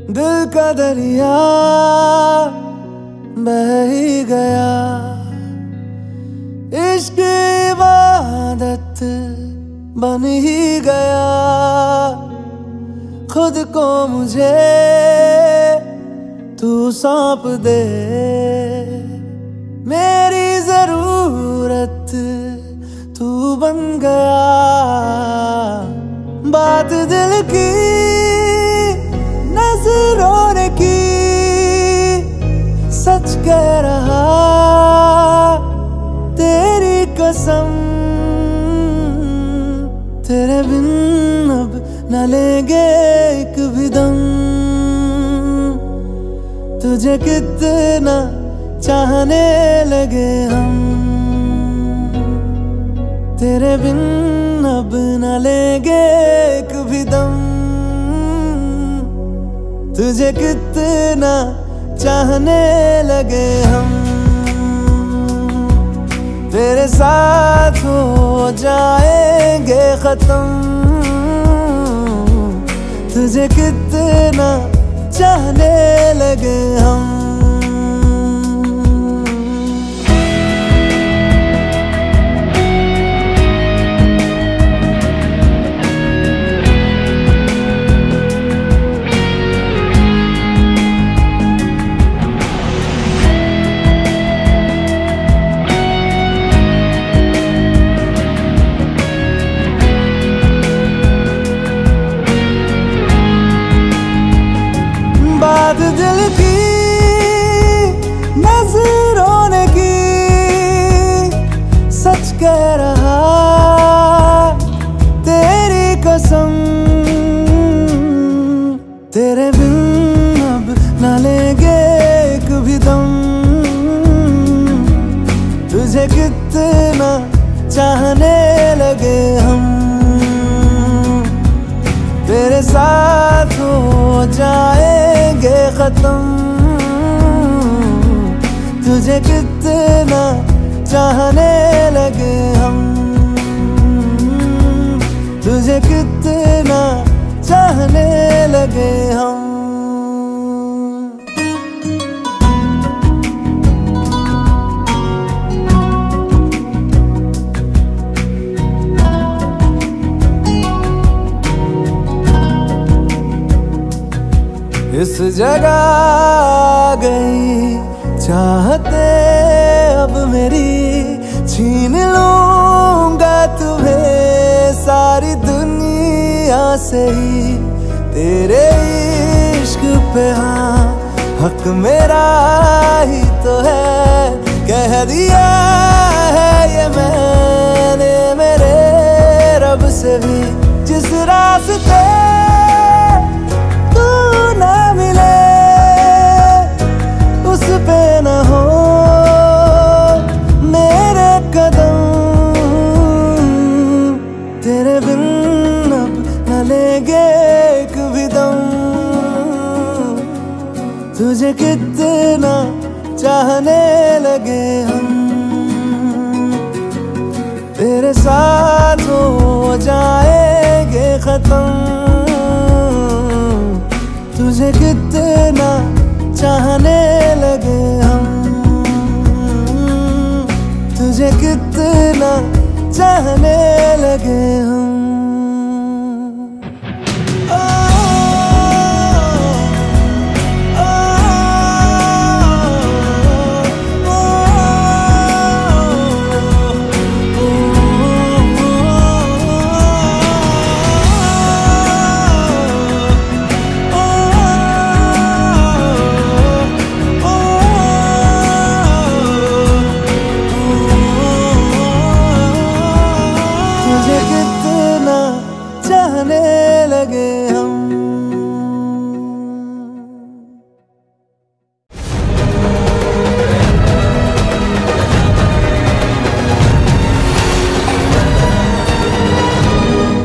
दिल का दरिया बह ही गया, इश्क इबादत बन ही गया। खुद को मुझे तू सौंप दे, मेरी जरूरत तू बन गया। बात दिल की नजरों ने की, सच कह रहा तेरी कसम। तेरे बिन अब न लेंगे एक भी दम, तुझे कितना चाहने लगे हम। तेरे बिन अब न लेंगे एक भी दम, तुझे कितना चाहने लगे हम। तेरे साथ हो जाएंगे खत्म, तुझे कितना चाहने लगे हम। बात दिल की नजरों ने की, सच कह रहा तेरी कसम। तेरे बिन अब न लेंगे एक भी दम, तुझे कितना चाहने लगे हम। तेरे साथ हो जाएंगे खत्म, तुझे कितना चाहने लगे हम। तुझे कितना चाहने लगे हम। इस जगह आ गई चाहते अब मेरी, छीन लूंगा तुम्हें सारी दुनिया से ही। तेरे इश्क पे हाँ हक मेरा ही तो है, कह दिया है ये मैंने मेरे रब से भी। जिस रास्ते पे न हो मेरे कदम, तेरे बिन अब न लेंगे एक भी दम, तुझे कितना चाहने लगे हम। तेरे साथ हो जाएंगे खत्म, तुझे कितना चाहने लगे हम। तुझे कितना चाहने लगे हम। चाहने लगे